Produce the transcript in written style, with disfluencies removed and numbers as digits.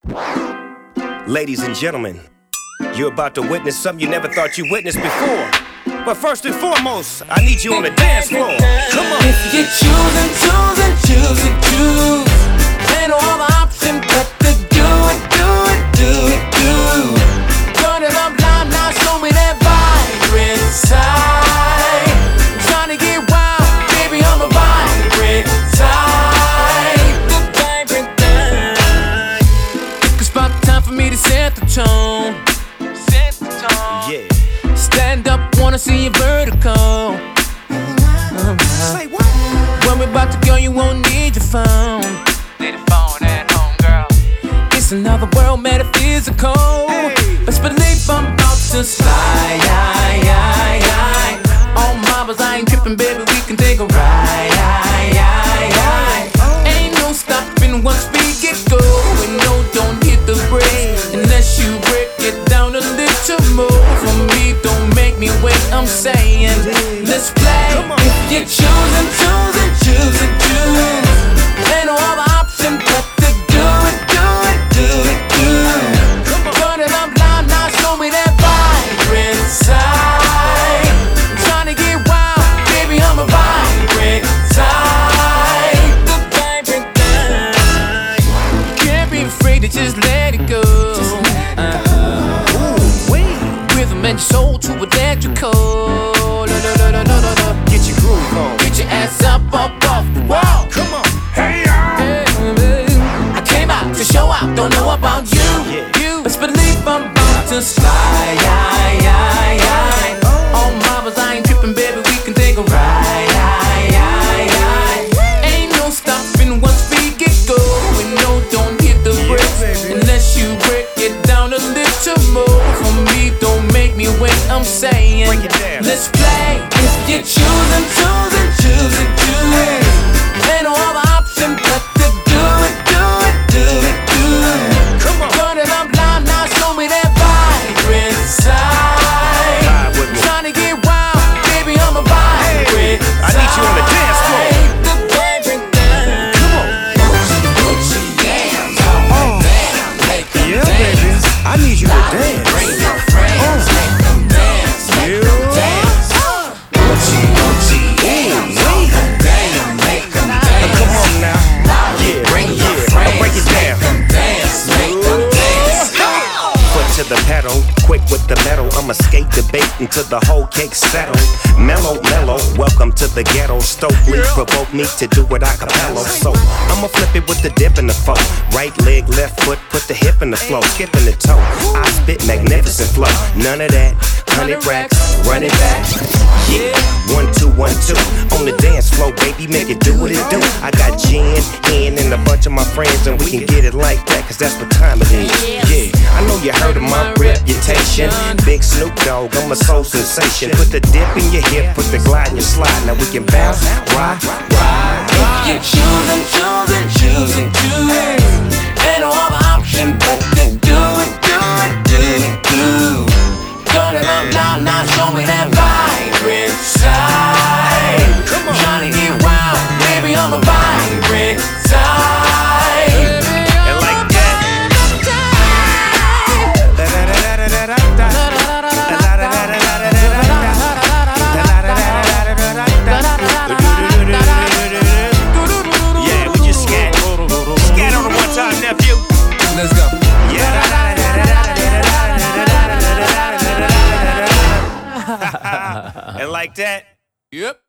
Ladies and gentlemen, you're about to witness something you never thought you witnessed before. But first and foremost, I need you on the dance floor. Come on. If you choose, ain't no other option but to do it. Turn it up loud now, show me that vibrant side. Trying to get wild, baby, I'm a vibrant type. The vibrant type. It's about time for me to set the tone. Yeah. Stand up, wanna see you vertical. Say what? When we're about to go, you won't need your phone. Need a phone at home, girl. It's another world, metaphysical. Hey. Best believe I'm about to slide. On marbles, I ain't tripping, baby, we can take a ride. Ain't no stopping once we get going. No, don't hit the brakes unless you break it down a little more. For me, don't make me wait, I'm saying, let's play. If you're choosing, ain't no other option but to do it. Turn it up loud now, show me that vibrant side. Trying to get wild, baby, I'm a vibrant type. The vibrant type. Can't be afraid to just let it go. Rhythm and soul to electrical. Get your groove on. Get your ass up off the wall. Come on. Hey, y'all. I came out to show out, don't know about you. Yeah. Best believe I'm about to slide. On marbles, I ain't tripping, baby, we can take a ride. Ain't no stopping once we get going. No, don't hit the brakes unless you break it down a little more. For me, don't make me wait, I'm saying, Break it down. let's play. If you're choosing, ain't no other option but to do it. Come on. Turn it up loud now, show me that vibrant side. Vibe with me. Trying to get wild, baby, I'm a vibrant I need you on the dance floor. type. The vibrant type. Come on. Yeah, baby. I need you to dance. Bring your friends, make them dance, make them dance. Come on now. Yeah, Bring your I'll friends, break it down. dance, make them dance. Foot to the pedal, quick with the metal. I'ma skate the bait until the whole cake settle. Mellow, welcome to the ghetto. Stokely provoke me to do what I capello. So I'ma flip it with the dip in the foot. Right leg, left foot, put the hip in the flow, skipping the toe. I spit magnificent flow. None of that, 100 racks, run it back. Yeah, 1, 2, 1, 2. On the dance floor, baby, make it do what it do. I got gin, hen, and a bunch of my friends, and we can get it like that, cause that's what time it is. Yeah, I know you heard of my reputation. Big Snoop Dogg, I'm a soul sensation. Put the dip in your hip, put the glide in your slide. Now we can bounce, rock. If you're choosing, ain't no other option but to do it. Turn it up loud now, show me that vibrant side. Trying to get wild, baby, I'm a vibrant type. And like that. Yeah, we just scat on the one time, nephew. Let's go. And like that. Yep.